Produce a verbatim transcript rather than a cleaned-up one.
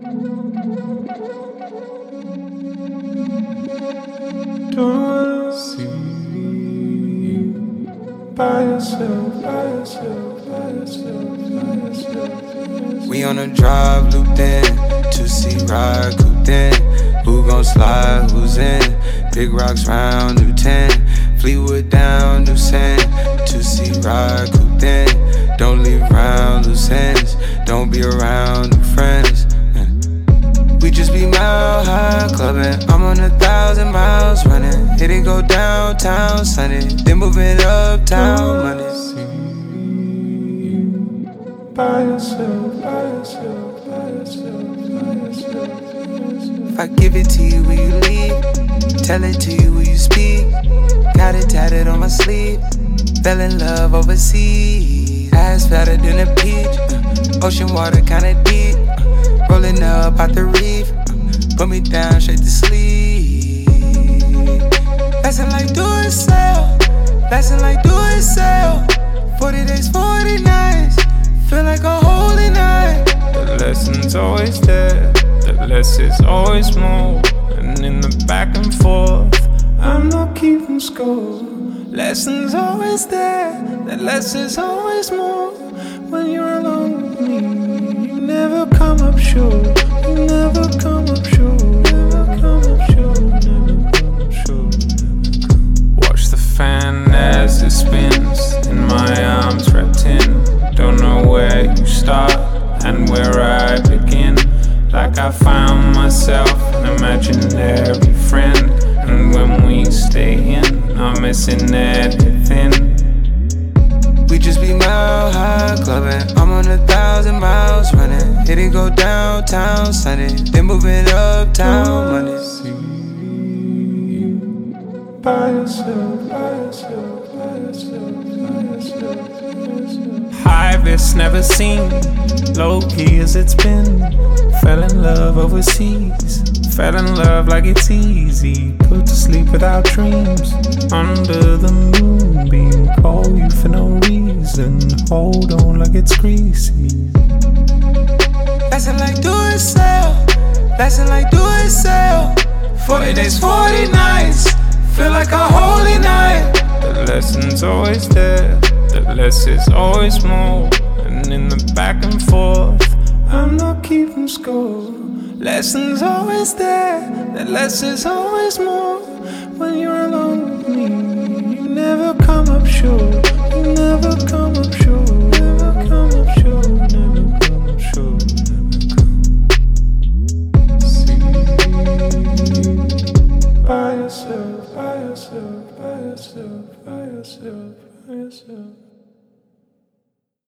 Don't see you by yourself, by yourself, by yourself, by yourself. We on a drive, looped in, two C ride, cooped in. Who gon' slide, who's in? Big rocks round, new ten. Fleetwood down, new sand. two C ride, cooped in. Don't leave round, loose ends. Don't be around new friends. We just be mile high clubbing. I'm on a thousand miles running. Hit it, go downtown Sunday, then moving uptown Monday. By yourself, by yourself, by yourself, by yourself. If I give it to you, will you leave? Tell it to you, will you speak? Got it tatted on my sleeve. Fell in love overseas. Ass fatter than a peach. Ocean water kinda deep. Rolling up out the reef. Put me down straight to sleep. Lesson like do it sell. Lesson like do it sell. forty days, forty nights. Feel like a holy night. The lesson's always there. The less is always more. And in the back and forth, I'm not keeping score. Lesson's always there. The less is always more. When you're alone with me, you never come up short. You never come up short. Never come up short. Never come up short. Watch the fan as it spins. In my arms wrapped in. Don't know where you start and where I begin. Like I found myself an imaginary friend. And when we stay in, I'm missing everything. We just be mile high clubbing. I'm on a thousand miles running. Hit it, go downtown Sunday, then moving uptown Monday. By yourself, by yourself, by yourself, by yourself, by yourself. High risk never seen, low key as it's been. Fell in love overseas, fell in love like it's easy. Put to sleep without dreams, under the moonbeam. Call you for no reason, hold on like it's greasy. Lesson like do it sell, lesson like do it sell. forty days, forty nights, feel like a holy night. The lesson's always there. The less is always more. And in the back and forth, I'm not keeping score. Lesson's always there. The less is always more. When you're alone with me, you never come up short. You never come up short. Never come up short. Never come up short. See by yourself, by yourself, by yourself, by yourself, by yourself.